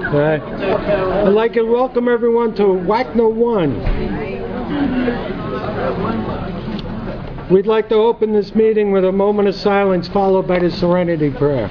I'd like to welcome everyone to WACNA 1. We'd like to open this meeting with a moment of silence followed by the Serenity Prayer.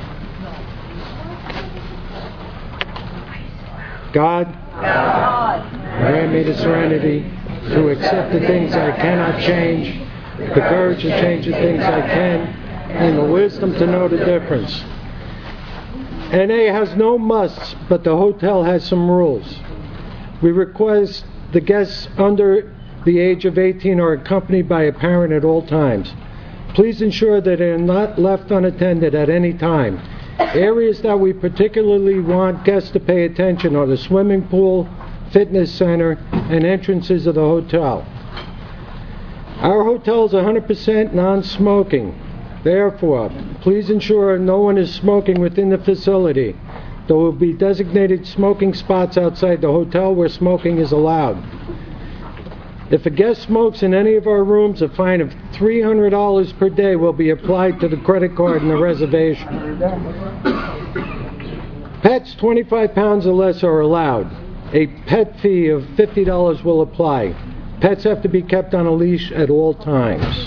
God, grant me the serenity to accept the things I cannot change, the courage to change the things I can, and the wisdom to know the difference. NA has no musts, but the hotel has some rules. We request the guests under the age of 18 are accompanied by a parent at all times. Please ensure that they are not left unattended at any time. Areas that we particularly want guests to pay attention are the swimming pool, fitness center, and entrances of the hotel. Our hotel is 100% non-smoking. Therefore, please ensure no one is smoking within the facility. There will be designated smoking spots outside the hotel where smoking is allowed. If a guest smokes in any of our rooms, a fine of $300 per day will be applied to the credit card in the reservation. Pets 25 pounds or less are allowed. A pet fee of $50 will apply. Pets have to be kept on a leash at all times.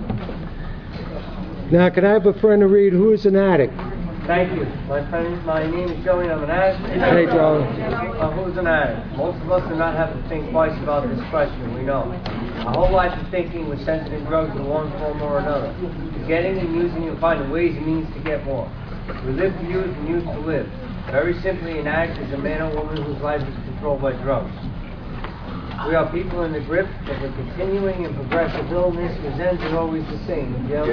Now, can I have a friend to read who is an addict? Thank you. My name is Joey. I'm an addict. Hey, Joey. Who's an addict? Most of us do not have to think twice about this question. We know. Our whole life is thinking we're sensitive to drugs in one form or another. Getting and using and finding ways and means to get more. We live to use and use to live. Very simply, an addict is a man or woman whose life is controlled by drugs. We are people in the grip of a continuing and progressive illness whose ends are always the same.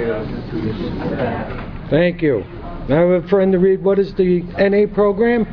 Thank you. Now I have a friend to read. What is the NA program?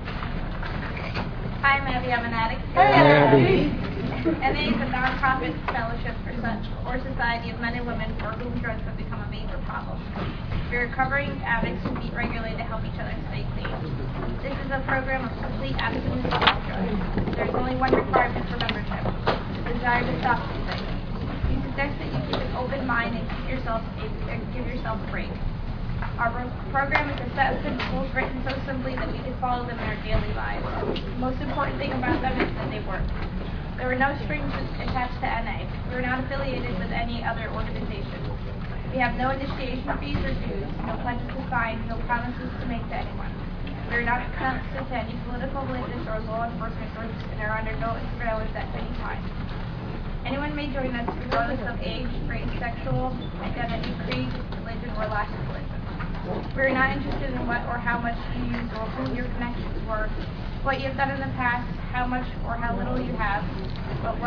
Hi, I'm Abby. I'm an addict. Hi, Abby. NA is a non-profit fellowship or society of men and women for whom drugs have become a major problem. We're recovering addicts who meet regularly to help each other stay clean. This is a program of complete abstinence from drugs. There's only one requirement for membership: the desire to stop using. We suggest that you keep an open mind and give yourself a break. Our program is a set of principles written so simply that we can follow them in our daily lives. The most important thing about them is that they work. There are no strings attached to NA. We are not affiliated with any other organization. We have no initiation fees or dues, no pledges to sign, no promises to make to anyone. We are not connected to any political, religious, or law enforcement groups and are under no surveillance at any time. Anyone may join us regardless of age, race, sexual identity, creed, religion, or lack of religion. We are not interested in what or how much you use or who your connections were, what you have done in the past, how much or how little you have, but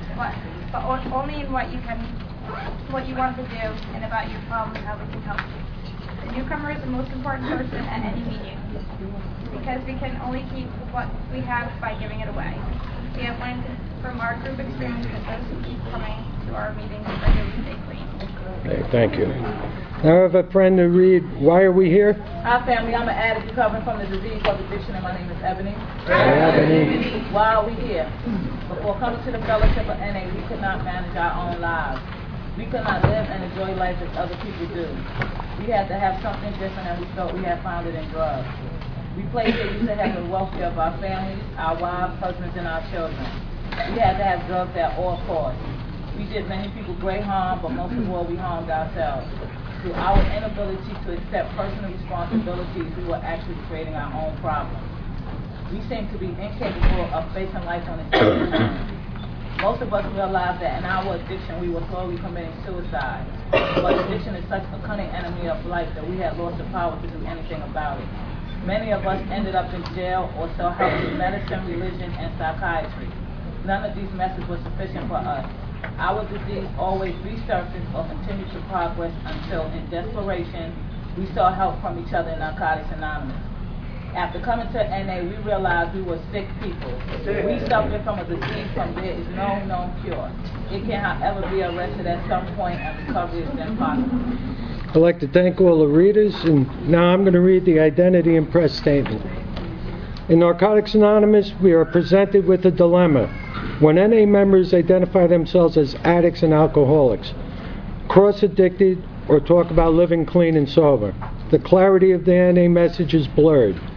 only in what you want to do, and about your problems, how we can help you. The newcomer is the most important person at any meeting, because we can only keep what we have by giving it away. We have learned from our group experience that those who keep coming to our meetings regularly stay clean. Okay, thank you. Now I have a friend to read. Why are we here? Hi, family. I'm an addict recovering from the disease of addiction, and my name is Ebony. Hi, Ebony. Why are we here? Before coming to the fellowship of NA, we could not manage our own lives. We could not live and enjoy life as other people do. We had to have something different, and we felt we had found it in drugs. We played here used to have the welfare of our families, our wives, husbands, and our children. We had to have drugs at all costs. We did many people great harm, but most of all, we harmed ourselves. Through our inability to accept personal responsibilities, we were actually creating our own problems. We seem to be incapable of facing life on its own terms. Most of us realized that in our addiction, we were slowly committing suicide. But addiction is such a cunning enemy of life that we had lost the power to do anything about it. Many of us ended up in jail or saw help with medicine, religion, and psychiatry. None of these methods were sufficient for us. Our disease always resurfaced or continued to progress until, in desperation, we sought help from each other in Narcotics Anonymous. After coming to NA, we realized we were sick people. We suffered from a disease from there is no known cure. It can, however, be arrested at some point, and recovery is then possible. I'd like to thank all the readers, and now I'm going to read the identity and press statement. In Narcotics Anonymous, we are presented with a dilemma. When NA members identify themselves as addicts and alcoholics, cross-addicted, or talk about living clean and sober, the clarity of the NA message is blurred.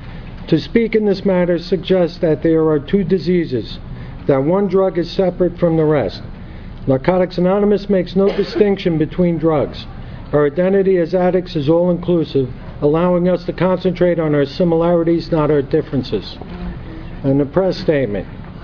To speak in this matter suggests that there are two diseases, that one drug is separate from the rest. Narcotics Anonymous makes no distinction between drugs. Our identity as addicts is all-inclusive, allowing us to concentrate on our similarities, not our differences. And the press statement.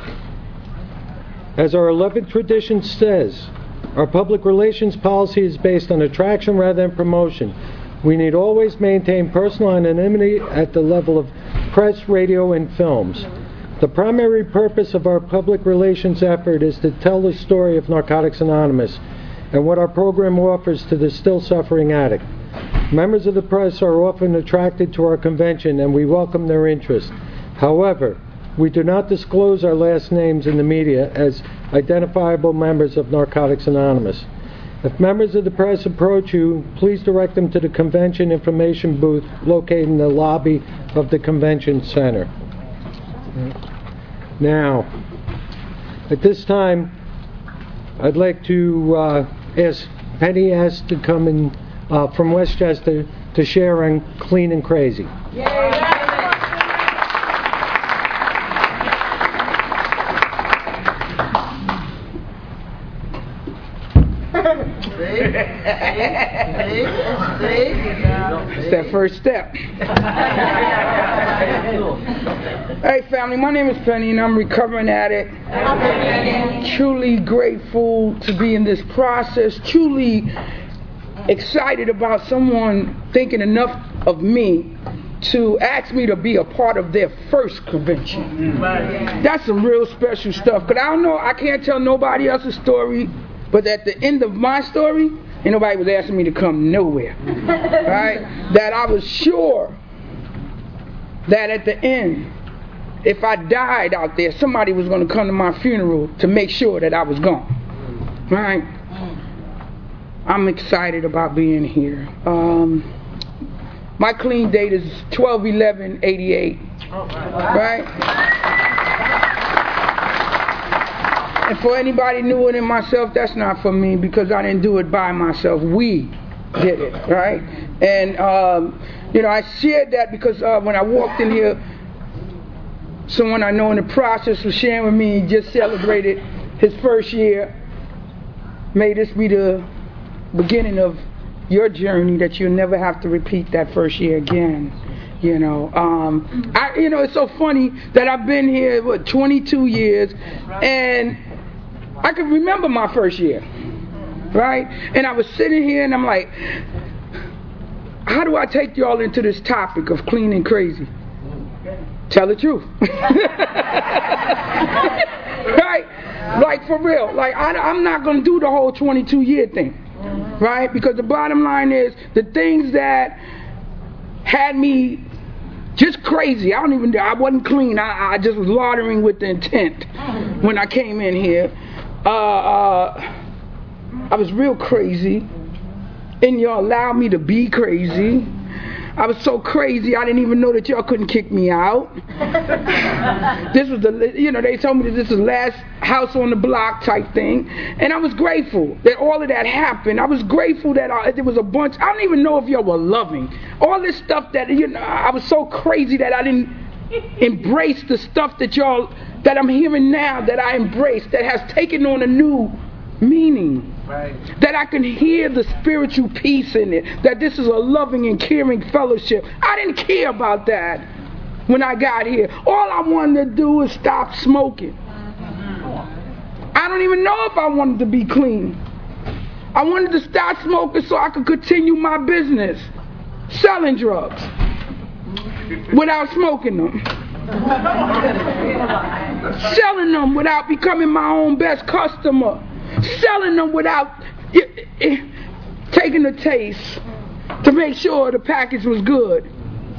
As our 11th tradition says, our public relations policy is based on attraction rather than promotion. We need always maintain personal anonymity at the level of press, radio, and films. The primary purpose of our public relations effort is to tell the story of Narcotics Anonymous and what our program offers to the still suffering addict. Members of the press are often attracted to our convention and we welcome their interest. However, we do not disclose our last names in the media as identifiable members of Narcotics Anonymous. If members of the press approach you, please direct them to the convention information booth located in the lobby of the convention center. Now, at this time, I'd like to ask Penny S. to come in from Westchester to share on Clean and Crazy. It's that first step. Hey family, my name is Penny and I'm a recovering addict. Truly grateful to be in this process. Truly excited about someone thinking enough of me to ask me to be a part of their first convention. That's some real special stuff. Because I can't tell nobody else's story, but at the end of my story, ain't nobody was asking me to come nowhere. Right? That I was sure that at the end, if I died out there, somebody was going to come to my funeral to make sure that I was gone. Right? I'm excited about being here. My clean date is 12/11/88. Right? And for anybody newer than myself, that's not for me because I didn't do it by myself. We did it, right? And, I shared that because when I walked in here, someone I know in the process was sharing with me, he just celebrated his first year. May this be the beginning of your journey that you'll never have to repeat that first year again. It's so funny that I've been here, 22 years, and I can remember my first year, right? And I was sitting here and I'm like, how do I take y'all into this topic of clean and crazy? Tell the truth. Right? Like for real. Like I'm not going to do the whole 22-year thing, right? Because the bottom line is the things that had me just crazy. I wasn't clean. I just was laundering with the intent when I came in here. I was real crazy, and y'all allowed me to be crazy. I was so crazy I didn't even know that y'all couldn't kick me out. This was they told me that this was the last house on the block type thing, and I was grateful that all of that happened. I was grateful that there was a bunch. I don't even know if y'all were loving all this stuff that I was so crazy that I didn't embrace the stuff that I'm hearing now that I embraced, that has taken on a new meaning. Right. That I can hear the spiritual peace in it, that this is a loving and caring fellowship. I didn't care about that when I got here. All I wanted to do was stop smoking. I don't even know if I wanted to be clean. I wanted to stop smoking so I could continue my business, selling drugs without smoking them. Selling them without becoming my own best customer. Selling them without taking a taste to make sure the package was good.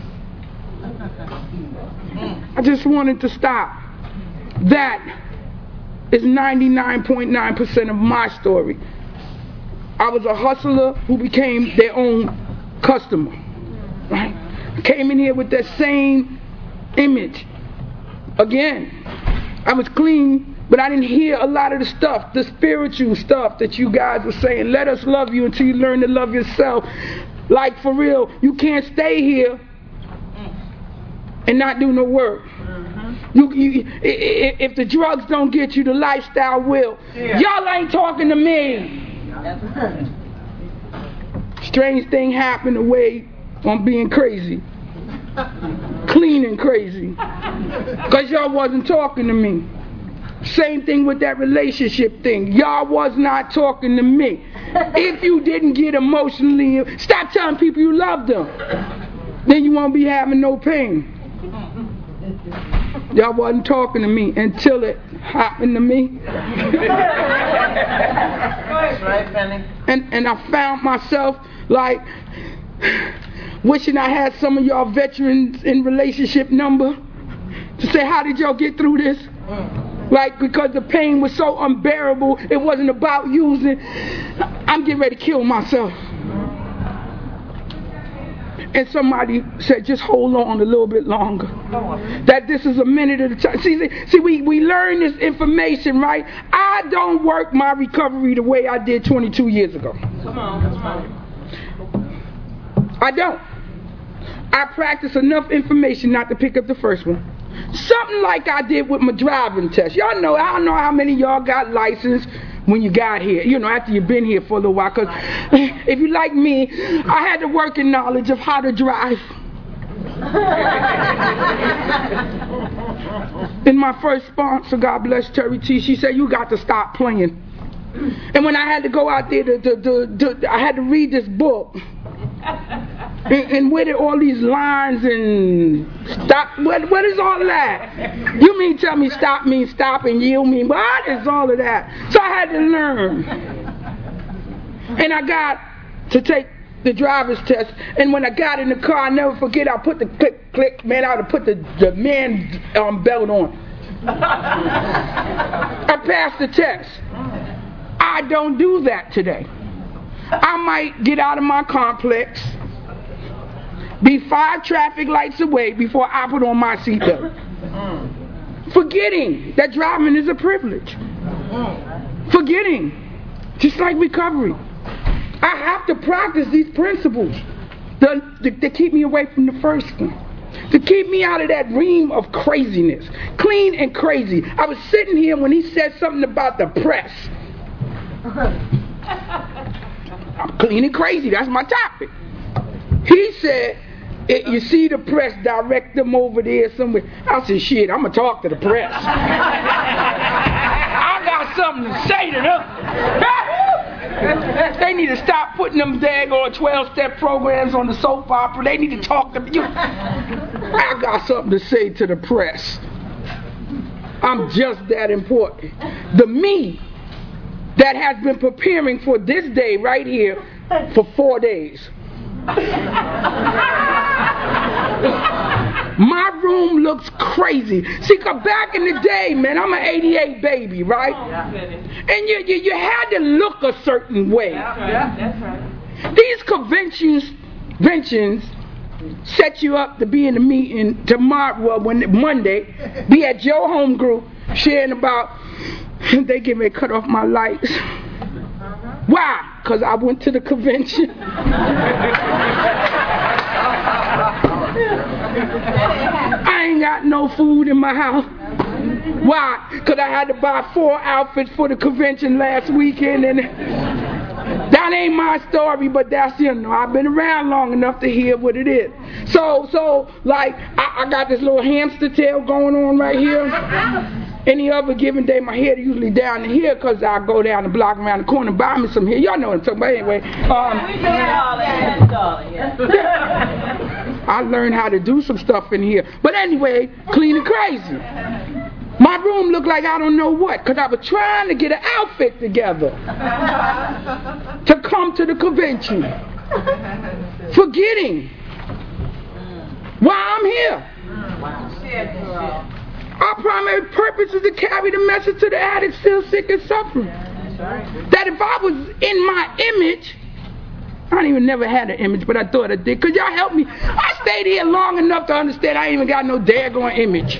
I just wanted to stop. That is 99.9% of my story. I was a hustler who became their own customer. Right? I came in here with that same image. Again, I was clean, but I didn't hear a lot of the stuff, the spiritual stuff that you guys were saying. Let us love you until you learn to love yourself. Like for real, you can't stay here and not do no work. If the drugs don't get you, the lifestyle will. Y'all ain't talking to me. Strange thing happened away on being crazy. Clean and crazy. Because y'all wasn't talking to me. Same thing with that relationship thing. Y'all was not talking to me. If you didn't get emotionally, stop telling people you love them. Then you won't be having no pain. Y'all wasn't talking to me until it happened to me. That's right, Penny. And I found myself like wishing I had some of y'all veterans in relationship number to say, how did y'all get through this? Like, because the pain was so unbearable, it wasn't about using. I'm getting ready to kill myself. And somebody said, just hold on a little bit longer. That this is a minute at a time. See, we learn this information, right? I don't work my recovery the way I did 22 years ago. Come on. I don't. I practice enough information not to pick up the first one. Something like I did with my driving test. Y'all know, I don't know how many of y'all got licensed when you got here, after you've been here for a little while. Because if you like me, I had the working knowledge of how to drive. And my first sponsor, God bless Terry T, she said, you got to stop playing. And when I had to go out there, I had to read this book. And with it, all these lines and stop. What is all of that? You mean tell me stop means stop and yield mean what is all of that? So I had to learn. And I got to take the driver's test. And when I got in the car, I never forget, I put the click, man, I would put the man belt on. I passed the test. I don't do that today. I might get out of my complex, be 5 traffic lights away before I put on my seatbelt. Forgetting that driving is a privilege. Forgetting. Just like recovery. I have to practice these principles to keep me away from the first one. To keep me out of that ream of craziness. Clean and crazy. I was sitting here when he said something about the press. I'm clean and crazy. That's my topic. He said, you see the press, direct them over there somewhere. I said, shit, I'm going to talk to the press. I got something to say to them. They need to stop putting them daggone 12-step programs on the soap opera. They need to talk to you. I got something to say to the press. I'm just that important. The me that has been preparing for this day right here for 4 days. My room looks crazy. See, cause back in the day, man, I'm an 88 baby, right? And you had to look a certain way. That's right. These conventions set you up to be in the meeting tomorrow, Monday, be at your home group, sharing about, they get me to cut off my lights. Why? Because I went to the convention. I ain't got no food in my house. Why? Because I had to buy 4 outfits for the convention last weekend, and that ain't my story, but that's, I've been around long enough to hear what it is. So like, I got this little hamster tail going on right here. Any other given day, my hair usually down to here because I go down the block around the corner and buy me some hair. Y'all know what I'm talking about anyway. I learned how to do some stuff in here. But anyway, clean and crazy. My room looked like I don't know what because I was trying to get an outfit together to come to the convention. Forgetting why I'm here. Our primary purpose is to carry the message to the addicts still sick and suffering. That if I was in my image, I don't even never had an image, but I thought I did. Because y'all help me. I stayed here long enough to understand I ain't even got no daggone image.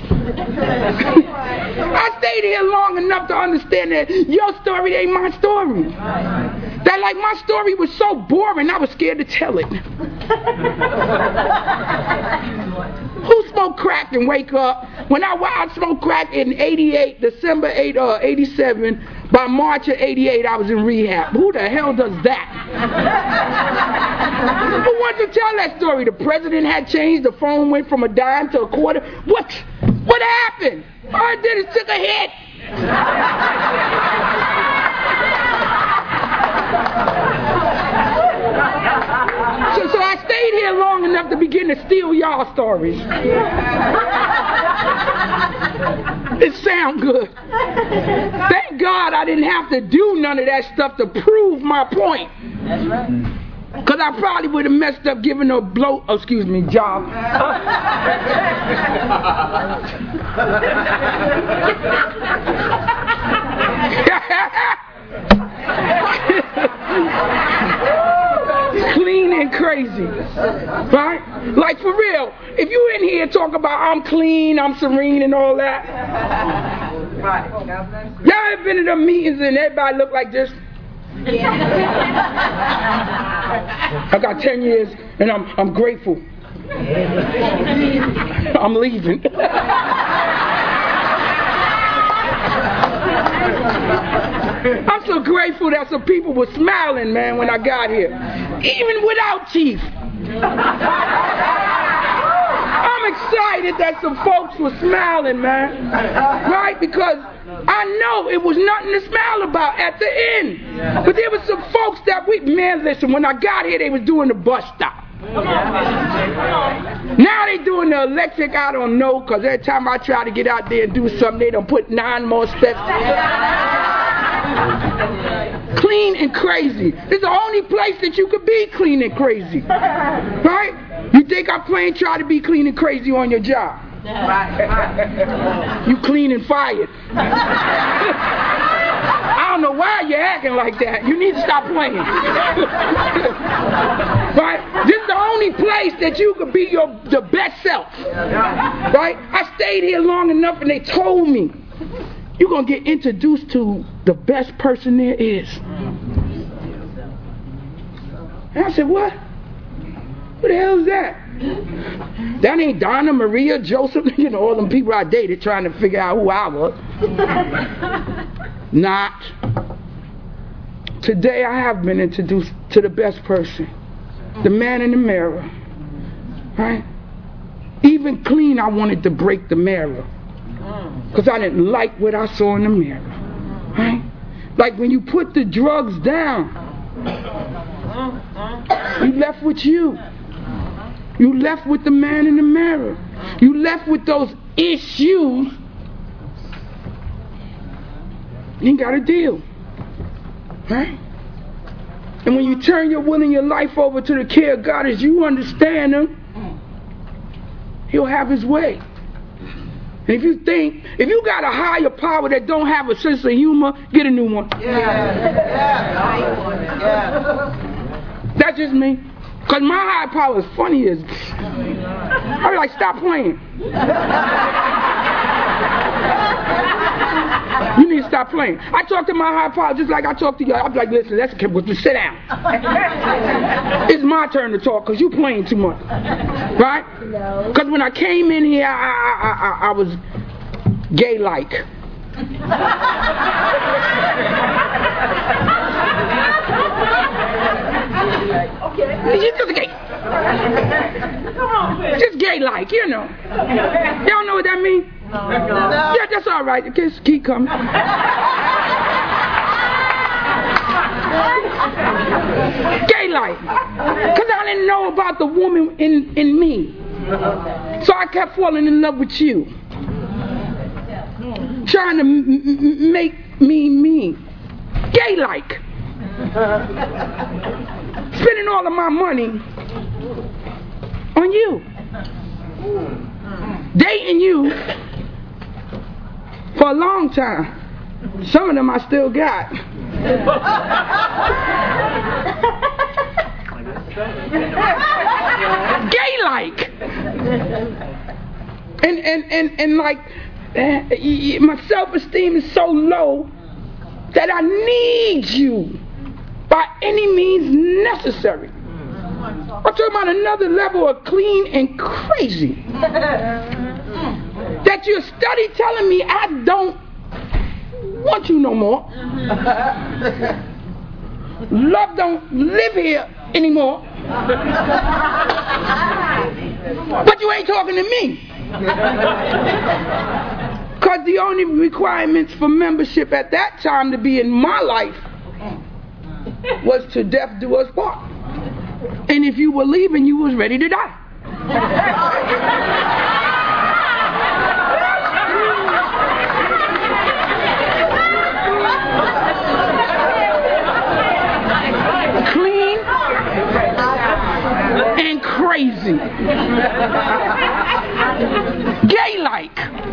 I stayed here long enough to understand that your story ain't my story. That like my story was so boring, I was scared to tell it. Who smoked crack and wake up? When I smoked crack in 88, December 87, by March of 88, I was in rehab. Who the hell does that? Who wants to tell that story? The president had changed, the phone went from a dime to a quarter. What happened? All I did is took a hit. So I stayed here long enough to begin to steal y'all stories. It sound good. Thank God I didn't have to do none of that stuff to prove my point. That's right. Because I probably would have messed up giving a job. Clean and crazy. Right? Like for real, if you in here talk about I'm clean, I'm serene and all that. Right. Y'all ever been in them meetings and everybody look like this? I got 10 years and I'm grateful. I'm leaving. I'm so grateful that some people were smiling, man, when I got here. Even without teeth. I'm excited that some folks were smiling, man. Right? Because I know it was nothing to smile about at the end. But there was some folks that listen, when I got here, they was doing the bus stop. Now they doing the electric, I don't know, because every time I try to get out there and do something, they done put 9 more steps. Clean and crazy. It's the only place that you could be clean and crazy. Right? You think I'm playing try to be clean and crazy on your job? You clean and fired. I don't know why you're acting like that. You need to stop playing. Right? This is the only place that you could be the best self. Right? I stayed here long enough and they told me, you're going to get introduced to the best person there is. And I said, what? Who the hell is that? That ain't Donna, Maria, Joseph, all them people I dated trying to figure out who I was. Not. Today I have been introduced to the best person. The man in the mirror. Right? Even clean, I wanted to break the mirror. Because I didn't like what I saw in the mirror. Right? Like when you put the drugs down, you left with you. You left with the man in the mirror. You left with those issues. You got to deal. Right? And when you turn your will and your life over to the care of God as you understand Him, He'll have His way. And if you got a higher power that don't have a sense of humor, get a new one. That's just me. Because my higher power is funny as... I be like, stop playing. You need to stop playing. I talk to my higher power just like I talk to you. I be like, listen, let's sit down. It's my turn to talk because you playing too much. Right? Because when I came in here, I was gay-like. You're just gay. Just gay-like, Y'all know what that means? No. Yeah, that's all right. Just keep coming. Gay-like. Because I didn't know about the woman in me. So I kept falling in love with you. Trying to make me. Gay-like. Spending all of my money on you. Dating you for a long time. Some of them I still got. Gay-like. And like my self-esteem is so low that I need you by any means necessary. I'm talking about another level of clean and crazy. That you're study telling me I don't want you no more. Love don't live here anymore. But you ain't talking to me. Because the only requirements for membership at that time to be in my life was to death do us part. And if you were leaving, you was ready to die. Clean and crazy. Gay-like.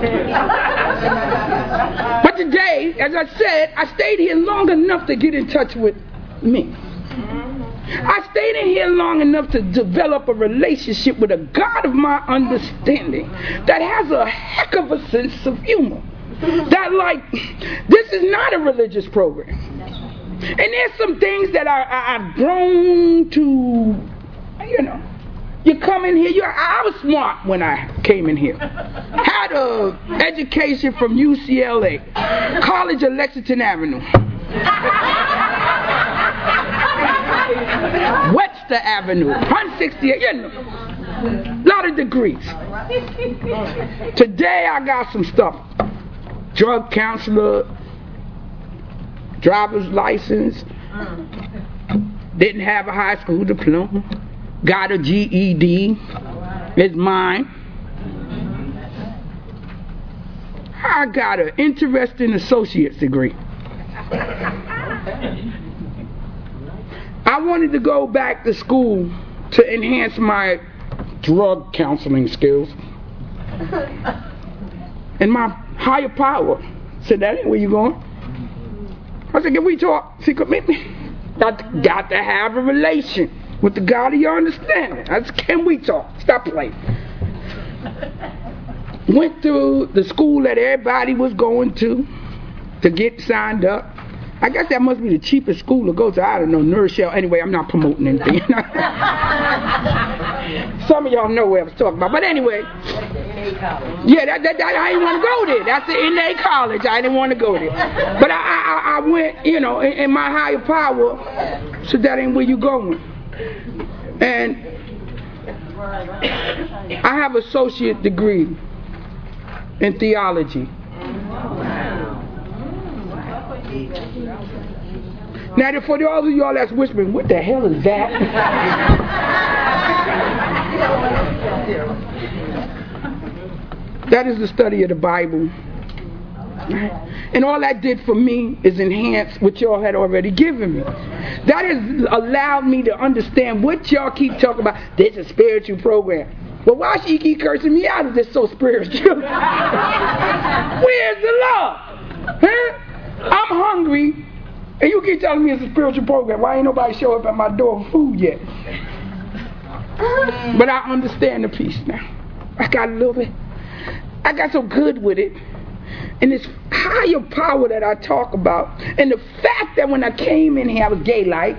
But today, as I said, I stayed here long enough to get in touch with me. I stayed in here long enough to develop a relationship with a God of my understanding that has a heck of a sense of humor. That this is not a religious program. And there's some things that I've grown to, you come in here, I was smart when I came in here. Had a education from UCLA, College of Lexington Avenue. Webster Avenue, 168, a lot of degrees. Today I got some stuff. Drug counselor, driver's license, didn't have a high school diploma, got a GED, it's mine. I got an interesting associate's degree. I wanted to go back to school to enhance my drug counseling skills. And my higher power said, that ain't where you going. I said, can we talk? See, commitment. Got to have a relation with the God of your understanding. I said, can we talk? Stop playing. Went through the school that everybody was going to get signed up. I guess that must be the cheapest school to go to. I don't know, Nourishell. Anyway, I'm not promoting anything. Some of y'all know what I was talking about. But anyway, yeah, that I didn't want to go there. That's the NA college. I didn't want to go there. But I went, in my higher power, so that ain't where you going. And I have an associate degree in theology. Now, for all of y'all that's whispering, what the hell is that? That is the study of the Bible. And all that did for me is enhance what y'all had already given me. That has allowed me to understand what y'all keep talking about. This is a spiritual program. Well, why should you keep cursing me out if this so spiritual? Where's the love? Huh? I'm hungry, and you keep telling me it's a spiritual program. Why ain't nobody show up at my door with food yet? But I understand the piece now. I got a little bit. I got so good with it. And this higher power that I talk about, and the fact that when I came in here, I was gay-like.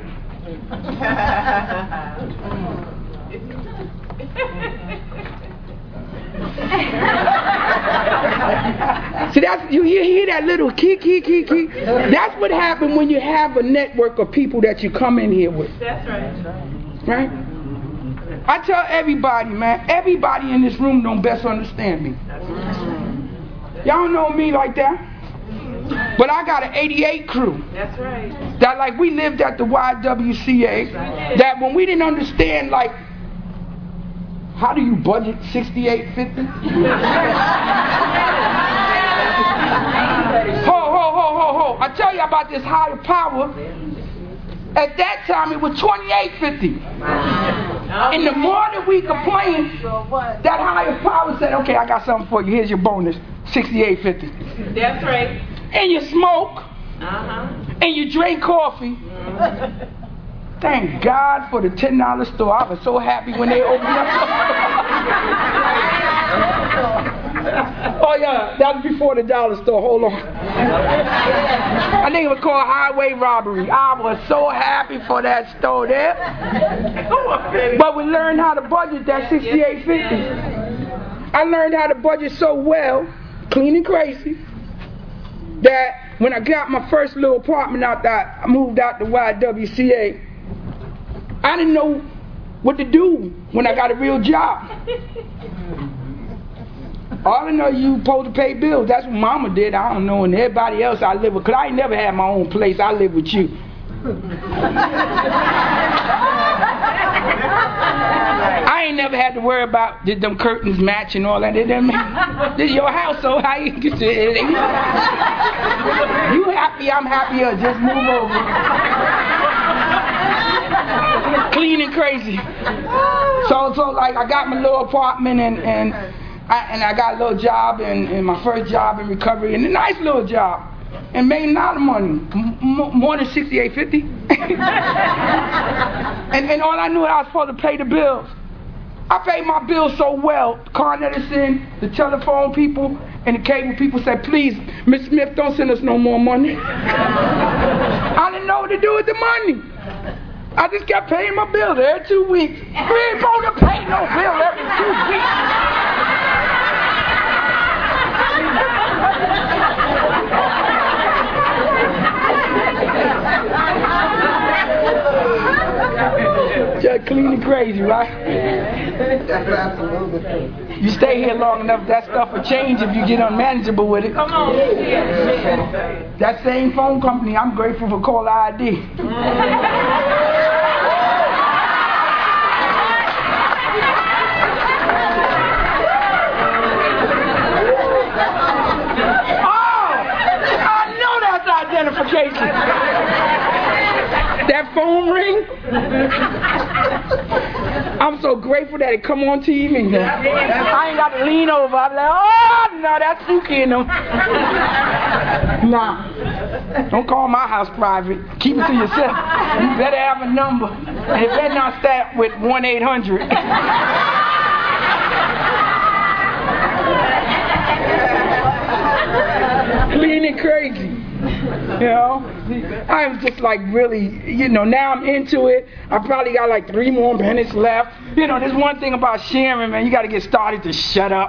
See, you hear that little key. That's what happened when you have a network of people that you come in here with. That's right. Right? I tell everybody, man, everybody in this room don't best understand me. Y'all don't know me like that. But I got an 88 crew. That's right. That we lived at the YWCA. That when we didn't understand how do you budget $68.50? Ho. I tell you about this higher power. At that time, it was $28.50. And the more that we complained, that higher power said, okay, I got something for you. Here's your bonus, $68.50. That's right. And you smoke. And you drink coffee. Thank God for the $10 store. I was so happy when they opened up. Oh yeah, that was before the dollar store. Hold on. I think it was called Highway Robbery. I was so happy for that store there. But we learned how to budget that $68.50. I learned how to budget so well, clean and crazy, that when I got my first little apartment out there, I moved out to YWCA, I didn't know what to do when I got a real job. All I know, you supposed to pay bills. That's what Mama did. I don't know. And everybody else I live with, because I ain't never had my own place. I live with you. I ain't never had to worry about did them curtains match and all that. This is your house, so how you get to it? You happy, I'm happier. Just move over. Clean and crazy. So like I got my little apartment and I got a little job and my first job in recovery, and a nice little job, and made a lot of money, more than $68.50. and all I knew I was supposed to pay the bills. I paid my bills so well. Con Edison, the telephone people, and the cable people said, "Please, Miss Smith, don't send us no more money." I didn't know what to do with the money. I just kept paying my bills every 2 weeks. We ain't supposed to pay no bill every 2 weeks. Just clean and crazy, right? You stay here long enough, that stuff will change if you get unmanageable with it. Come on. That same phone company, I'm grateful for Caller ID. Identification. That phone ring. I'm so grateful that it come on TV. I ain't got to lean over. I'm like, oh no, that's Suki in them. Nah, don't call my house private. Keep it to yourself. You better have a number, and it better not start with 1-800. Clean and crazy. You know, I'm just like really, now I'm into it. I probably got like 3 more minutes left. There's one thing about sharing, man, you got to get started to shut up.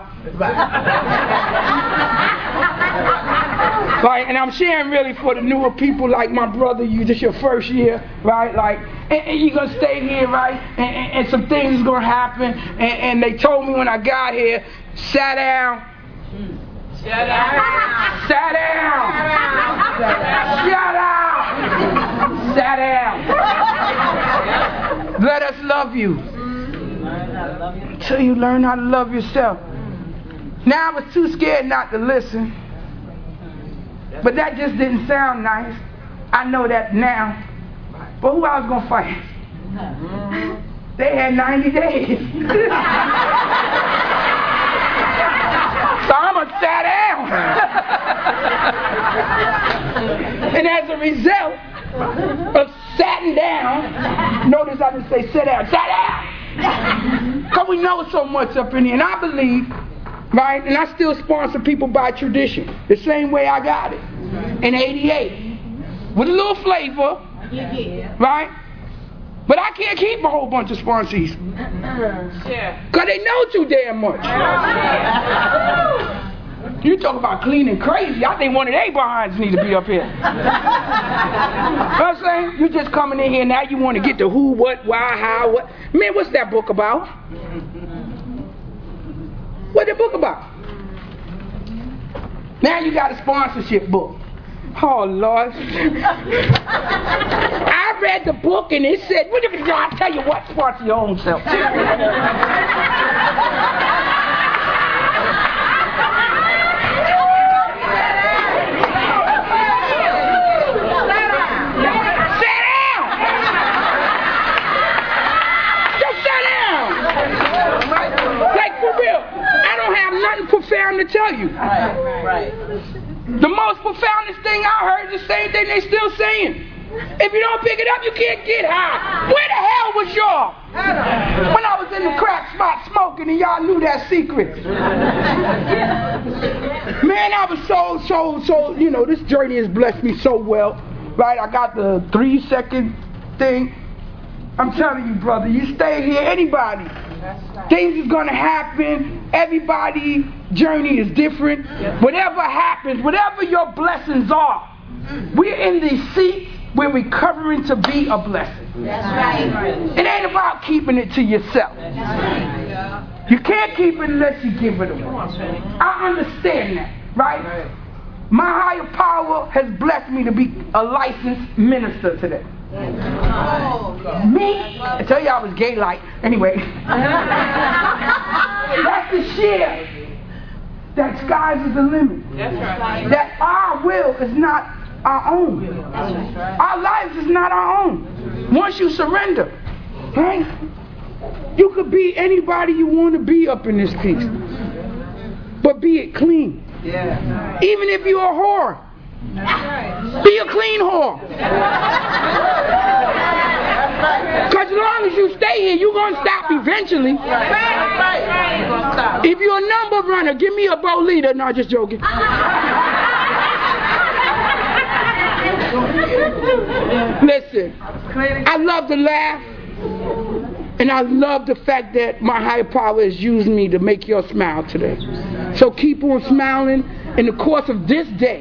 Right, and I'm sharing really for the newer people like my brother, this your first year, right? Like, and you're going to stay here, right? And some things is going to happen. And they told me when I got here, sat down. Shut up. Sat down. Shut up. Sat down. Let us love you. Until you learn how to love yourself. Now I was too scared not to listen. But that just didn't sound nice. I know that now. But who I was going to fight? They had 90 days. So I'm going to sit down. And as a result of sitting down, notice I didn't say sit down, sat down. Because we know so much up in here. And I believe, right, and I still sponsor people by tradition, the same way I got it in '88. With a little flavor, right? But I can't keep a whole bunch of sponsees. Because they know too damn much. You talk about clean and crazy. I think one of their behinds need to be up here. You know what I'm saying? You just coming in here now, you want to get the who, what, why, how, what. Man, what's that book about? What's that book about? Now you got a sponsorship book. Oh, Lord. I read the book and it said, I'll tell you what, sponsor your own self. Profound to tell you. Right. The most profoundest thing I heard is the same thing they still saying. If you don't pick it up, you can't get high. Where the hell was y'all When I was in the crack spot smoking and y'all knew that secret. Man, I was so, this journey has blessed me so well. Right, I got the 3-second thing. I'm telling you, brother, you stay here, anybody. Things is going to happen. Everybody's journey is different. Whatever happens, whatever your blessings are, we're in these seats where we're covering to be a blessing. That's right. It ain't about keeping it to yourself. You can't keep it unless you give it away. I understand that, right? My higher power has blessed me to be a licensed minister today. Me? I tell you I was gay like. Anyway. That's the share that skies is the limit. That our will is not our own. Our lives is not our own. Once you surrender, right? You could be anybody you want to be up in this piece. But be it clean. Even if you're a whore. Be a clean whore. Because as long as you stay here, you're going to stop eventually. If you're a number runner, give me a bow leader. No, just joking. Listen, I love to laugh. And I love the fact that my higher power has used me to make your smile today. So keep on smiling. In the course of this day,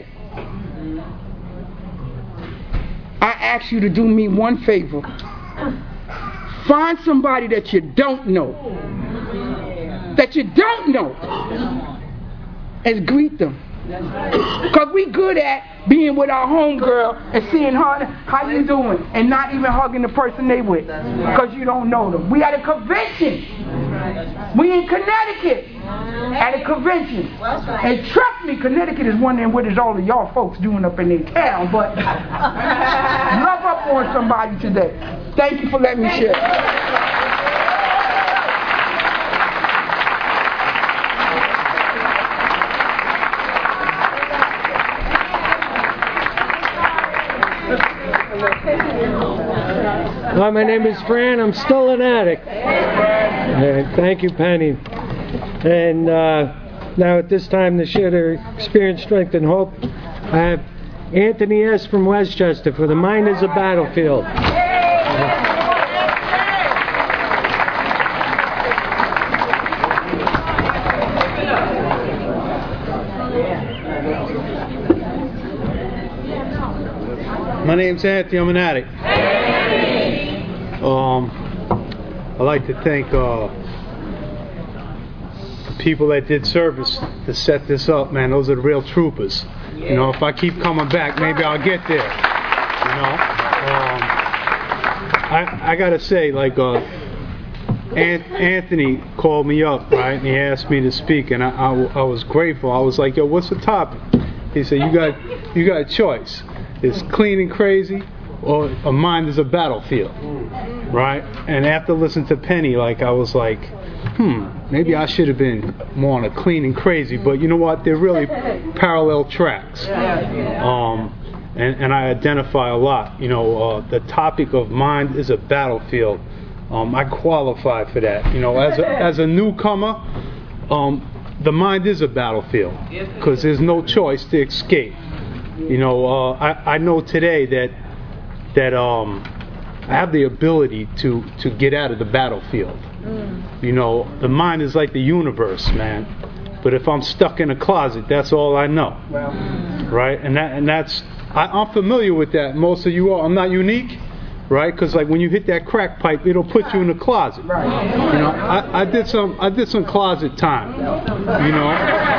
I ask you to do me one favor. Find somebody that you don't know. And greet them. Because we good at being with our homegirl and seeing her, how you doing, and not even hugging the person they with. Because you don't know them. We at a convention. We in Connecticut at a convention. And trust me, Connecticut is wondering what is all of y'all folks doing up in their town. But love up on somebody today. Thank you for letting me share. Hi, my name is Fran. I'm still an addict. Thank you, Penny. And now at this time to share their experience, strength, and hope, I have Anthony S. from Westchester for The Mind is a Battlefield. My name's Anthony. I'm an addict. I'd like to thank the people that did service to set this up, man. Those are the real troopers. You know, if I keep coming back, maybe I'll get there. You know, I gotta say, like, Anthony called me up, right, and he asked me to speak, and I was grateful. I was like, yo, what's the topic? He said, you got a choice. It's clean and crazy, or a mind is a battlefield, right? And after listening to Penny, like, I was like, maybe I should have been more on a clean and crazy, but you know what? They're really parallel tracks. And I identify a lot. You know, the topic of mind is a battlefield. I qualify for that. You know, as a newcomer, the mind is a battlefield because there's no choice to escape. You know, I know today that I have the ability to get out of the battlefield. You know, the mind is like the universe, man. But if I'm stuck in a closet, that's all I know, right? And that's I'm familiar with that. Most of you are. I'm not unique, right? Because like when you hit that crack pipe, it'll put you in a closet. You know, I did some closet time. You know.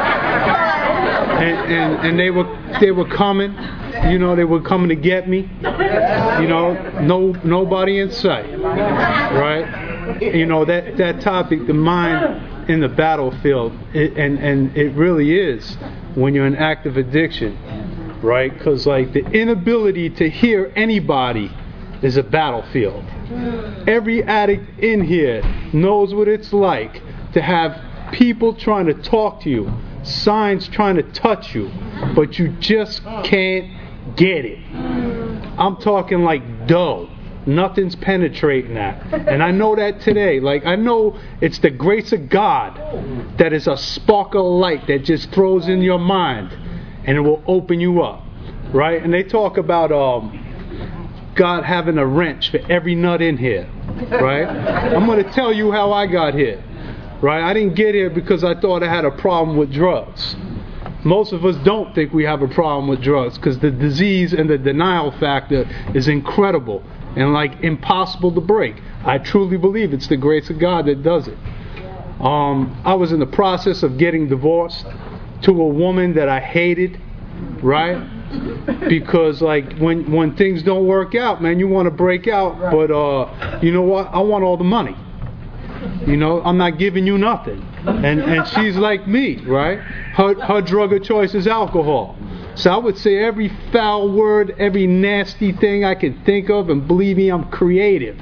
And they were coming, you know, they were coming to get me, you know, nobody in sight, right? You know, that topic, the mind in the battlefield, and it really is when you're in active addiction, right? Because like the inability to hear anybody is a battlefield. Every addict in here knows what it's like to have people trying to talk to you, signs trying to touch you, but you just can't get it. I'm talking like dough. nothing's penetrating that. And I know that today. Like, I know it's the grace of God that is a spark of light that just throws in your mind and it will open you up, right? And they talk about God having a wrench for every nut in here, right? I'm going to tell you how I got here, right? I didn't get here because I thought I had a problem with drugs. Most of us don't think we have a problem with drugs because the disease and the denial factor is incredible and like impossible to break. I truly believe it's the grace of God that does it. I was in the process of getting divorced to a woman that I hated, right? Because like when things don't work out, man, you want to break out, but you know what? I want all the money. You know, I'm not giving you nothing. And she's like me, right? Her drug of choice is alcohol. So I would say every foul word, every nasty thing I can think of, and believe me, I'm creative.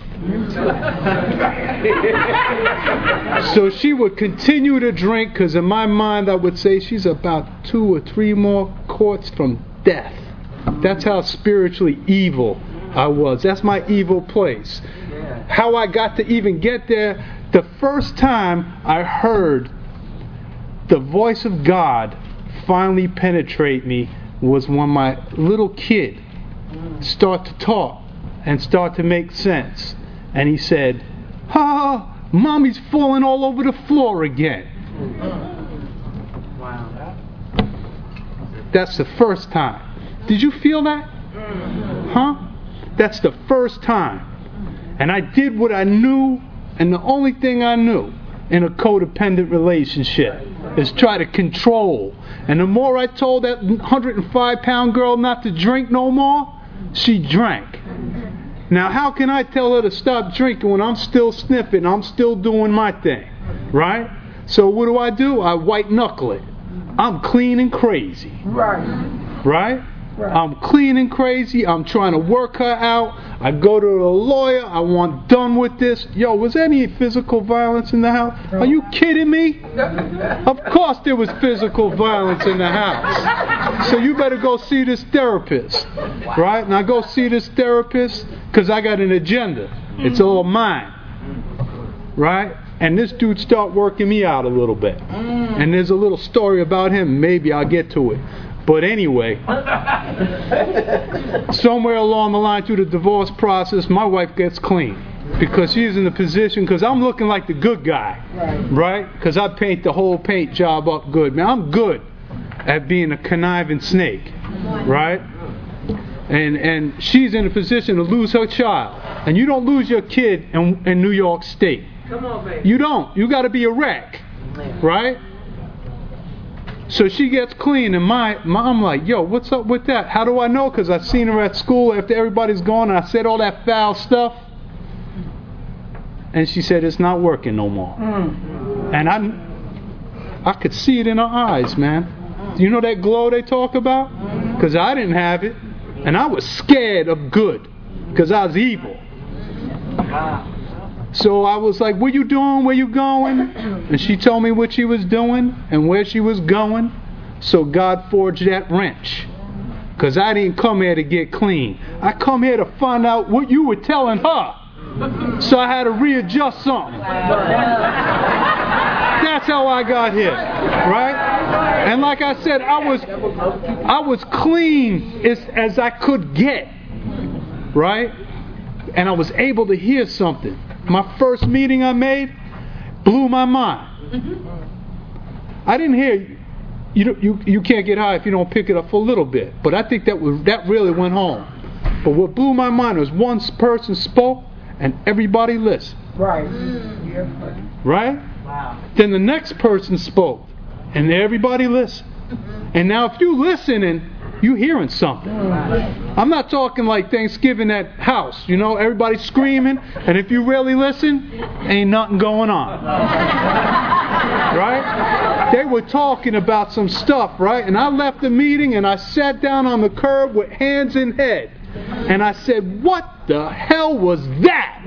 So she would continue to drink, because in my mind I would say she's about 2 or 3 more quarts from death. That's how spiritually evil I was. That's my evil place. How I got to even get there, the first time I heard the voice of God finally penetrate me was when my little kid started to talk and start to make sense. And he said, Mommy's falling all over the floor again. Wow. That's the first time. Did you feel that? Huh? That's the first time. And I did what I knew, and the only thing I knew in a codependent relationship is try to control. And the more I told that 105-pound girl not to drink no more, she drank. Now, how can I tell her to stop drinking when I'm still sniffing, I'm still doing my thing, right? So what do? I white knuckle it. I'm clean and crazy. Right? I'm clean and crazy. I'm trying to work her out. I go to a lawyer. I want done with this. Yo, was any physical violence in the house? Are you kidding me? Of course there was physical violence in the house. So you better go see this therapist. Right? And I go see this therapist because I got an agenda. It's all mine. Right? And this dude start working me out a little bit. And there's a little story about him. Maybe I'll get to it. But anyway, somewhere along the line through the divorce process, my wife gets clean. Because she's in the position, because I'm looking like the good guy. Right? Because I paint the whole paint job up good. Man, I'm good at being a conniving snake. Right? And she's in a position to lose her child. And you don't lose your kid in New York State. Come on, baby. You don't. You got to be a wreck. Right? So she gets clean, and I'm like, yo, what's up with that? How do I know? Because I seen her at school after everybody's gone, and I said all that foul stuff. And she said, it's not working no more. And I could see it in her eyes, man. You know that glow they talk about? Because I didn't have it. And I was scared of good, because I was evil. So I was like, what you doing? Where you going? And she told me what she was doing and where she was going. So God forged that wrench. Because I didn't come here to get clean. I come here to find out what you were telling her. So I had to readjust something. That's how I got here. Right? And like I said, I was clean as I could get. Right? And I was able to hear something. My first meeting I made blew my mind. I didn't hear you can't get high if you don't pick it up for a little bit. But I think that really went home. But what blew my mind was one person spoke and everybody listened. Right. Right? Wow. Then the next person spoke and everybody listened. And now if you listening, you hearing something. I'm not talking like Thanksgiving at house, you know, everybody screaming, and if you really listen, ain't nothing going on. Right? They were talking about some stuff, right? And I left the meeting and I sat down on the curb with hands in head. And I said, what the hell was that?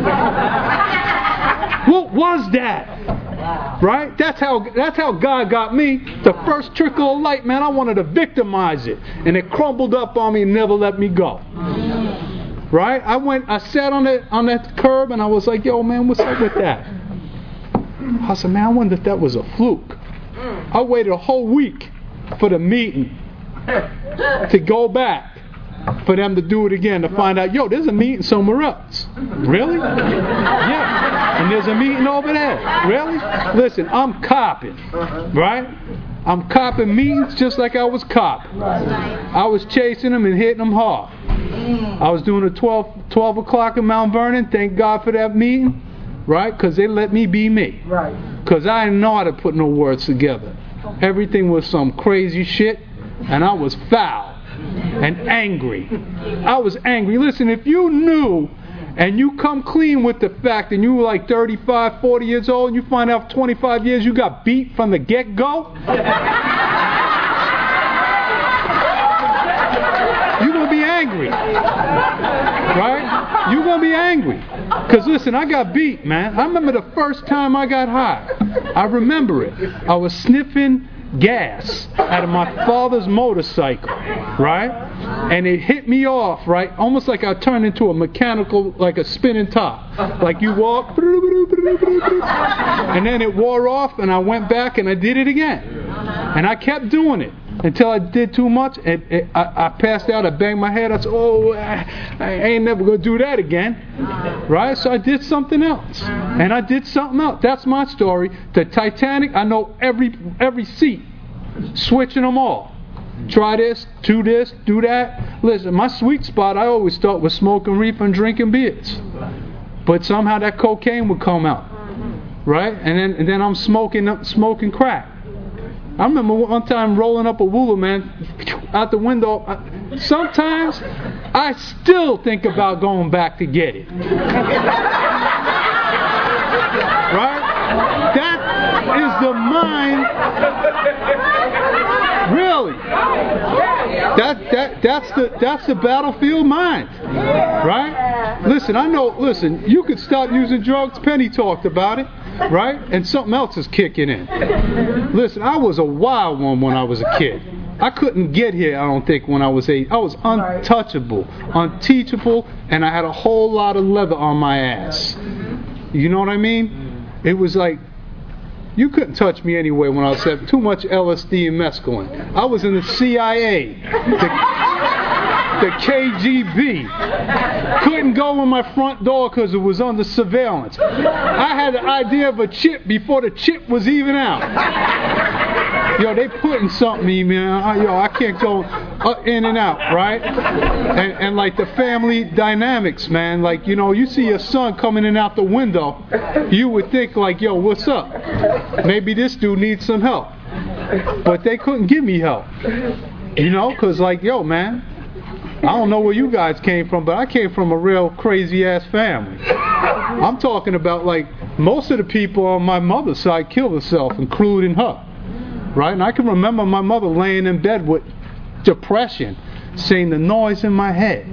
What was that? Right? That's how God got me. The first trickle of light, man, I wanted to victimize it. And it crumbled up on me and never let me go. Right? I sat on that curb and I was like, yo, man, what's up with that? I said, man, I wonder if that was a fluke. I waited a whole week for the meeting to go back for them to do it again to find out, yo, there's a meeting somewhere else. Really? Yeah. And there's a meeting over there. Really? Listen, I'm copping. Right? I'm copping meetings just like I was copping. I was chasing them and hitting them hard. I was doing a 12 o'clock in Mount Vernon. Thank God for that meeting. Right? Because they let me be me. Right. Because I didn't know how to put no words together. Everything was some crazy shit. And I was foul. And angry. I was angry. Listen, if you knew and you come clean with the fact and you were like 35, 40 years old and you find out 25 years you got beat from the get-go, you're going to be angry. Right? You're going to be angry. Because listen, I got beat, man. I remember the first time I got high. I remember it. I was sniffing gas out of my father's motorcycle, right? And it hit me off, right? Almost like I turned into a mechanical, like a spinning top. Like you walk, and then it wore off, and I went back and I did it again. And I kept doing it until I did too much. And I passed out, I banged my head. I said, oh, I ain't never going to do that again. Right? So I did something else. And I did something else. That's my story. The Titanic, I know every seat. Switching them all. Try this, do that. Listen, my sweet spot I always thought was smoking reefer and drinking beers. But somehow that cocaine would come out. Right? And then I'm smoking crack. I remember one time rolling up a Woola, man, out the window. Sometimes I still think about going back to get it. Right? That is the mind. Really? That's the battlefield mind. Right? Listen, you could stop using drugs. Penny talked about it. Right? And something else is kicking in. Listen, I was a wild one when I was a kid. I couldn't get here, I don't think, when I was 8. I was untouchable, unteachable, and I had a whole lot of leather on my ass. You know what I mean? It was like, you couldn't touch me anyway when I was 7. Too much LSD and mescaline. I was in the CIA, the KGB. Couldn't go in my front door because it was under surveillance. I had the idea of a chip before the chip was even out. Yo, they putting something in me, man. I can't go in and out, right? And like the family dynamics, man. Like, you see your son coming in and out the window, you would think like, yo, what's up? Maybe this dude needs some help. But they couldn't give me help. Because like, yo, man, I don't know where you guys came from, but I came from a real crazy-ass family. I'm talking about, like, most of the people on my mother's side killed themselves, including her. Right? And I can remember my mother laying in bed with depression, saying the noise in my head.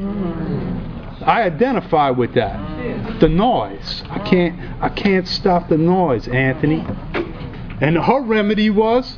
I identify with that. The noise. I can't stop the noise, Anthony. And her remedy was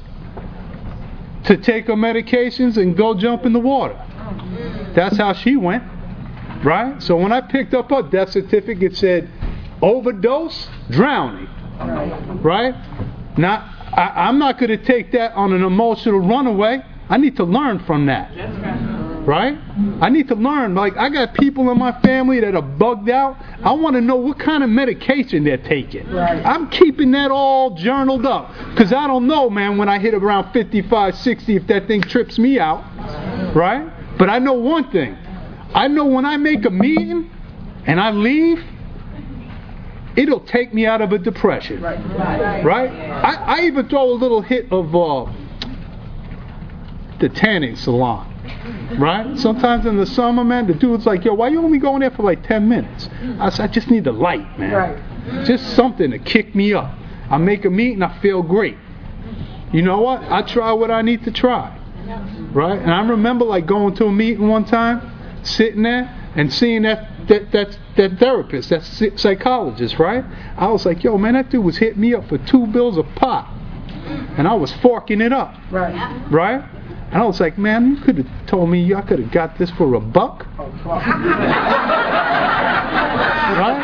to take her medications and go jump in the water. That's how she went. Right? So when I picked up her death certificate, it said overdose, drowning. Right? Now, I'm not going to take that on an emotional runaway. I need to learn from that. Right? I need to learn. Like, I got people in my family that are bugged out. I want to know what kind of medication they're taking. I'm keeping that all journaled up. Because I don't know, man, when I hit around 55, 60, if that thing trips me out. Right? But I know one thing. I know when I make a meeting and I leave, it'll take me out of a depression. Right? I even throw a little hit of the tanning salon. Right? Sometimes in the summer, man, the dude's like, yo, why you only going there for like 10 minutes? I said, I just need the light, man. Just something to kick me up. I make a meeting, I feel great. You know what? I try what I need to try. Right? And I remember like going to a meeting one time, sitting there and seeing that therapist, that psychologist, right? I was like, yo, man, that dude was hitting me up for $2 bills a pop. And I was forking it up. Right? And I was like, man, you could have told me I could have got this for $1. Right?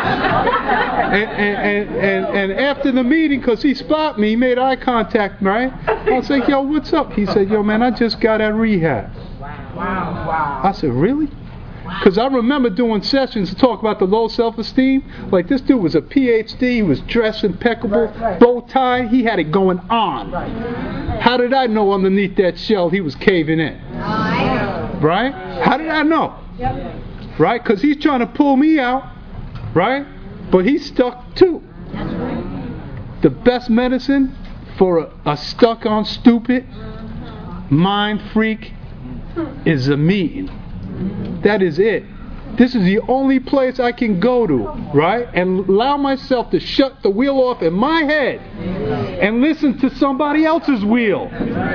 And after the meeting, because he spotted me, he made eye contact, right? I was like, yo, what's up? He said, yo, man, I just got out of rehab. Wow. I said, really? Because I remember doing sessions to talk about the low self-esteem. Like, this dude was a PhD, he was dressed impeccable, bow tie, he had it going on. How did I know underneath that shell he was caving in? Right? How did I know? Right? Because he's trying to pull me out, right? But he's stuck too. The best medicine for a stuck-on stupid mind freak is a meeting. That is it. This is the only place I can go to, right? And allow myself to shut the wheel off in my head and listen to somebody else's wheel.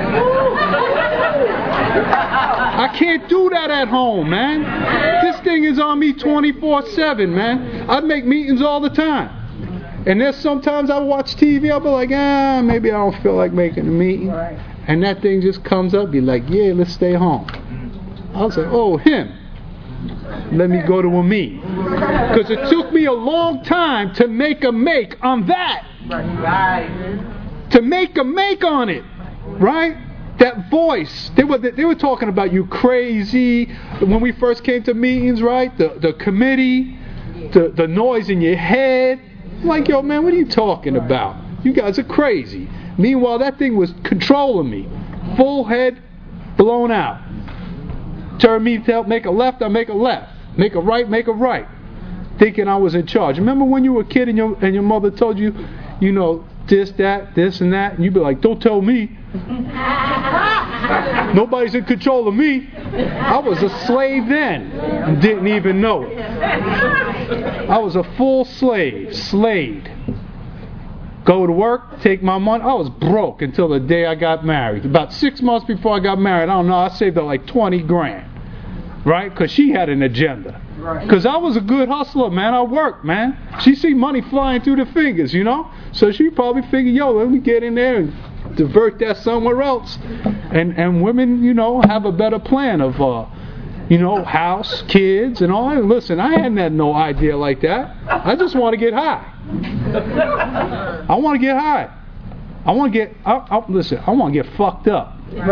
I can't do that at home, man. This thing is on me 24/7, man. I make meetings all the time. And there's sometimes I watch TV, I'll be like, maybe I don't feel like making a meeting. And that thing just comes up, be like, yeah, let's stay home. I'll say, oh, him. Let me go to a meeting. Because it took me a long time to make a make on that. To make a make on it. Right? That voice. They were talking about you crazy. When we first came to meetings, right? The committee. The noise in your head. I'm like, yo, man, what are you talking about? You guys are crazy. Meanwhile, that thing was controlling me. Full head blown out. Turn me to help make a left, I make a left. Make a right, make a right. Thinking I was in charge. Remember when you were a kid and your mother told you, you know, this, and that, and you'd be like, don't tell me. Nobody's in control of me. I was a slave then and didn't even know it. I was a full slaved. Go to work, take my money. I was broke until the day I got married. About 6 months before I got married, I don't know, I saved up like 20 grand. Right? Because she had an agenda. Because I was a good hustler, man. I worked, man. She see money flying through the fingers, you know? So she probably figured, yo, let me get in there and divert that somewhere else. And women, you know, have a better plan of, you know, house, kids, and all. Listen, I hadn't had no idea like that. I just want to get high. I want to get high. I want to get, listen, I want to get fucked up.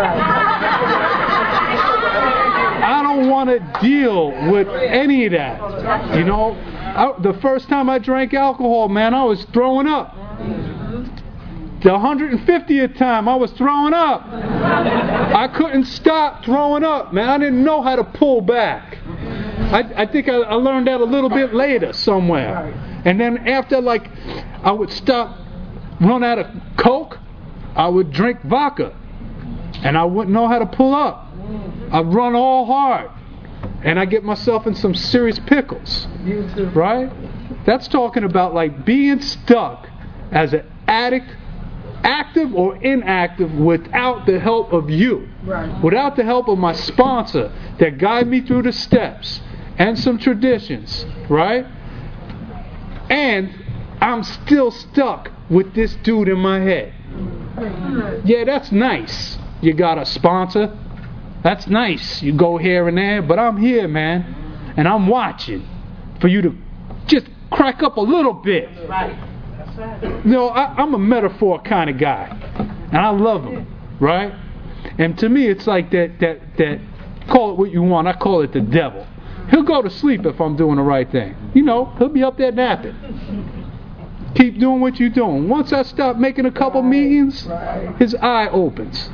I don't want to deal with any of that. You know, the first time I drank alcohol, man, I was throwing up. The 150th time I was throwing up. I couldn't stop throwing up, man. I didn't know how to pull back. I think I learned that a little bit later somewhere. And then after, like, I would run out of Coke, I would drink vodka. And I wouldn't know how to pull up. I'd run all hard. And I get myself in some serious pickles. Right? That's talking about, like, being stuck as an addict, active or inactive, without the help of you. Without the help of my sponsor that guide me through the steps. And some traditions. Right? And I'm still stuck with this dude in my head. Yeah, that's nice. You got a sponsor. That's nice. You go here and there. But I'm here, man. And I'm watching for you to just crack up a little bit. You know, I'm a metaphor kind of guy. And I love them. Right? And to me, it's like that call it what you want. I call it the devil. He'll go to sleep if I'm doing the right thing. You know, he'll be up there napping. Keep doing what you're doing. Once I stop making a couple meetings, his eye opens.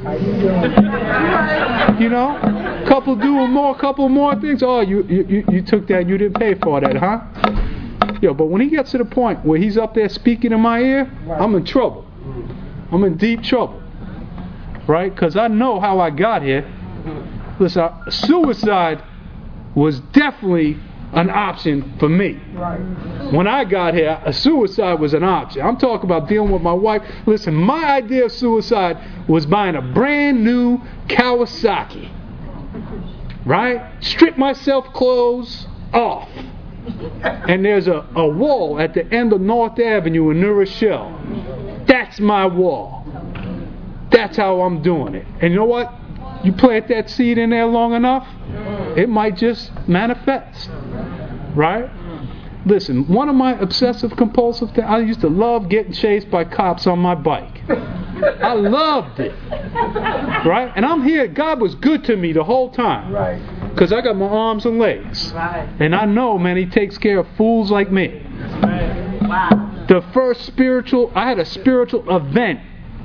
You know? Couple more things. Oh, you took that, you didn't pay for that, huh? Yo, but when he gets to the point where he's up there speaking in my ear, I'm in trouble. I'm in deep trouble. Right? Because I know how I got here. Listen, suicide was definitely an option for me. When I got here, a suicide was an option. I'm talking about dealing with my wife. Listen, my idea of suicide was buying a brand new Kawasaki. Right? Strip myself clothes off. And there's a wall at the end of North Avenue in New Rochelle. That's my wall. That's how I'm doing it. And you know what? You plant that seed in there long enough, it might just manifest. Right? Listen, one of my obsessive compulsive things, I used to love getting chased by cops on my bike. I loved it. Right? And I'm here, God was good to me the whole time. Right. Because I got my arms and legs. Right. And I know, man, He takes care of fools like me. Wow. The first I had a spiritual event.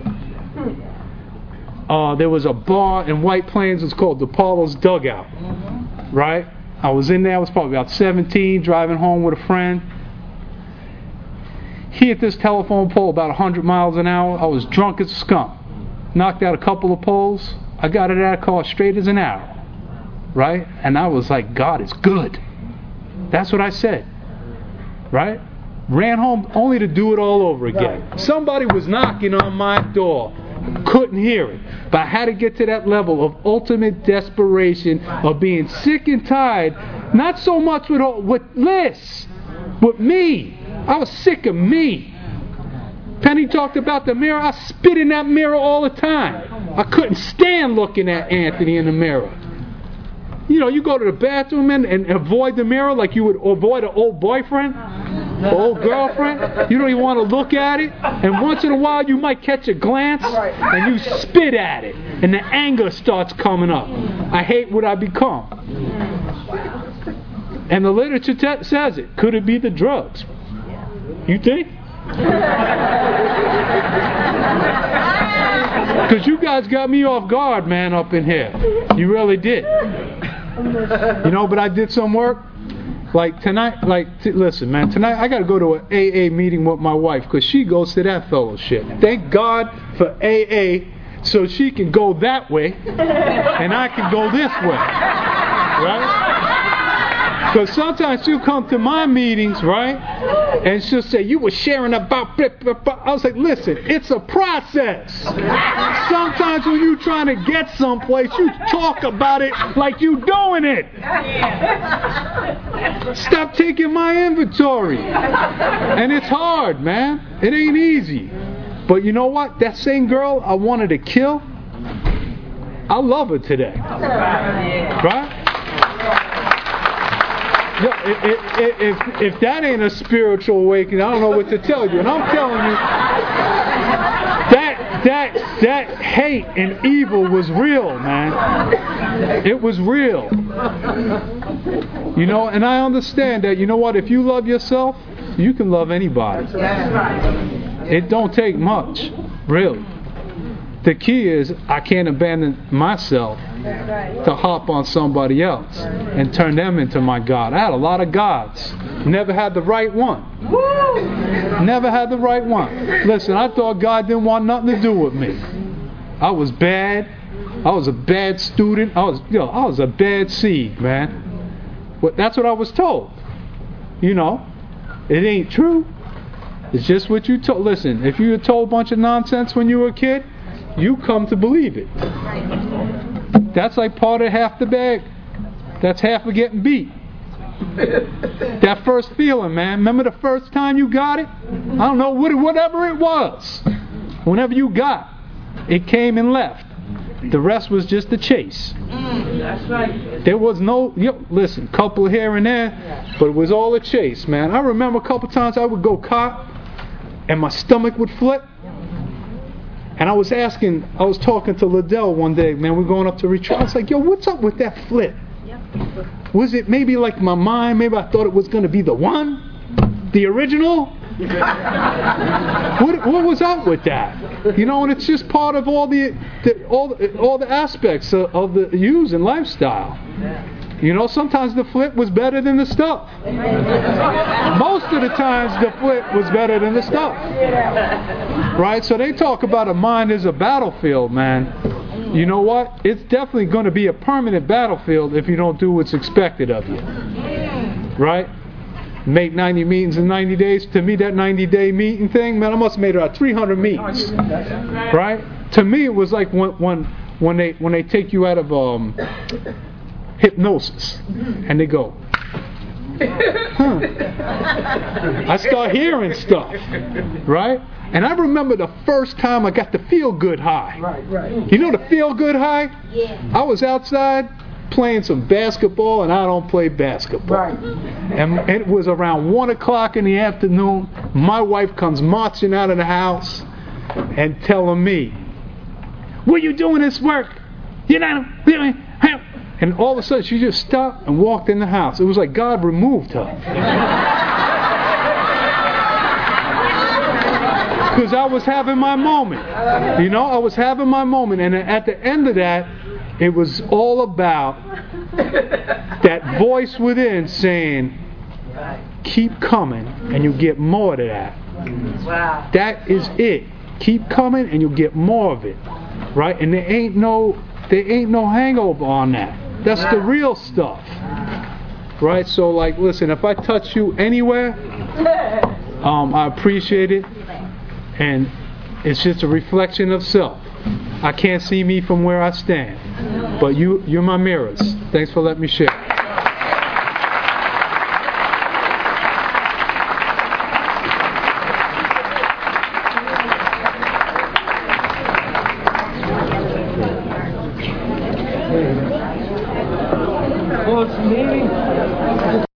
There was a bar in White Plains, it's called the Paulo's Dugout. Right? I was in there, I was probably about 17, driving home with a friend. He hit this telephone pole about 100 miles an hour. I was drunk as a skunk. Knocked out a couple of poles. I got out of that car straight as an arrow. Right? And I was like, God is good. That's what I said. Right? Ran home only to do it all over again. Somebody was knocking on my door. Couldn't hear it. But I had to get to that level of ultimate desperation, of being sick and tired, not so much with Liz, with me. I was sick of me. Penny talked about the mirror. I spit in that mirror all the time. I couldn't stand looking at Anthony in the mirror. You know, you go to the bathroom and avoid the mirror like you would avoid an old boyfriend, or old girlfriend. You don't even want to look at it. And once in a while you might catch a glance and you spit at it. And the anger starts coming up. I hate what I become. And the literature says it. Could it be the drugs? You think? Because you guys got me off guard, man, up in here. You really did. You know, but I did some work. Like tonight, listen, man, tonight I got to go to an AA meeting with my wife because she goes to that fellowship. Thank God for AA so she can go that way and I can go this way. Right? Because sometimes she'll come to my meetings, right? And she'll say, you were sharing about... I was like, listen, it's a process. Sometimes when you're trying to get someplace, you talk about it like you doing it. Stop taking my inventory. And it's hard, man. It ain't easy. But you know what? That same girl I wanted to kill, I love her today. Right? If that ain't a spiritual awakening, I don't know what to tell you. And I'm telling you, that hate and evil was real, man. It was real. You know, and I understand that, you know what, if you love yourself, you can love anybody. It don't take much, really. The key is I can't abandon myself to hop on somebody else and turn them into my God. I had a lot of gods. Never had the right one. Never had the right one. Listen, I thought God didn't want nothing to do with me. I was bad. I was a bad student. I was a bad seed, man. But that's what I was told. You know, it ain't true. It's just what you told. Listen, if you were told a bunch of nonsense when you were a kid, you come to believe it. That's like part of half the bag. That's half of getting beat. That first feeling, man. Remember the first time you got it? I don't know, whatever it was. Whenever you got, it came and left. The rest was just a chase. That's right. There was no, listen, couple here and there, but it was all a chase, man. I remember a couple times I would go cop and my stomach would flip. And I was talking to Liddell one day, man, we're going up to retreat. I was like, yo, what's up with that flip? Was it maybe like my mind? Maybe I thought it was going to be the one? The original? What was up with that? You know, and it's just part of all the aspects of the use and lifestyle. You know, sometimes the flip was better than the stuff. Most of the times the flip was better than the stuff. Right? So they talk about a mind as a battlefield, man. You know what? It's definitely going to be a permanent battlefield if you don't do what's expected of you. Right? Make 90 meetings in 90 days. To me, that 90-day meeting thing, man, I must have made about 300 meetings. Right? To me, it was like when they take you out of hypnosis and they go, I start hearing stuff, right? And I remember the first time I got the feel-good high. Right. You know the feel-good high? Yeah. I was outside playing some basketball, and I don't play basketball. Right. And it was around 1 o'clock in the afternoon. My wife comes marching out of the house and telling me, "What are you doing this work? You're not..." And all of a sudden she just stopped and walked in the house. It was like God removed her. Because I was having my moment. You know, I was having my moment. And at the end of that, it was all about that voice within saying, keep coming and you'll get more of that. Wow. That is it. Keep coming and you'll get more of it. Right? And there ain't no hangover on that. That's the real stuff. Right? So like, listen, if I touch you anywhere, I appreciate it. And it's just a reflection of self. I can't see me from where I stand. But you're my mirrors. Thanks for letting me share.